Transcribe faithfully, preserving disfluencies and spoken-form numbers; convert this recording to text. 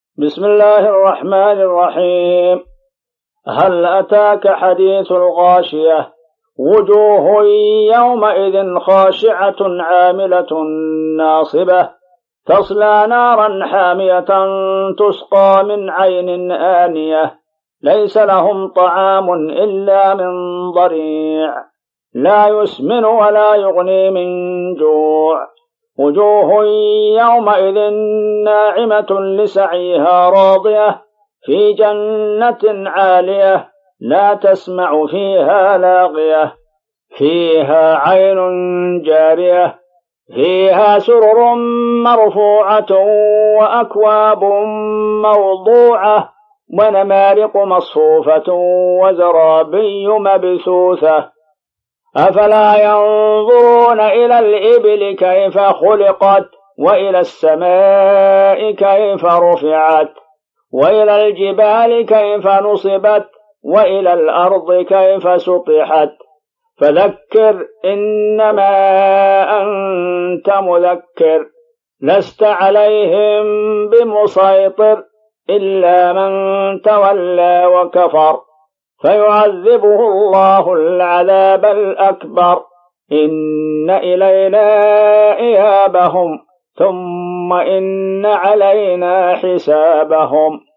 بسم الله الرحمن الرحيم. هل أتاك حديث الغاشية؟ وجوه يومئذ خاشعة عاملة ناصبة تصلى نارا حامية تسقى من عين آنية ليس لهم طعام إلا من ضريع لا يسمن ولا يغني من جوع. وجوه يومئذ ناعمة لسعيها راضية في جنة عالية لا تسمع فيها لاغية فيها عين جارية فيها سرر مرفوعة وأكواب موضوعة ونمارق مصفوفة وزرابي مبثوثة. أفلا ينظرون إلى الإبل كيف خلقت وإلى السماء كيف رفعت وإلى الجبال كيف نصبت وإلى الأرض كيف سطحت. فذكر إنما أنت مذكر لست عليهم بمسيطر إلا من تولى وكفر فيعذبه الله العذاب الأكبر. إن إلينا إيابهم ثم إن علينا حسابهم.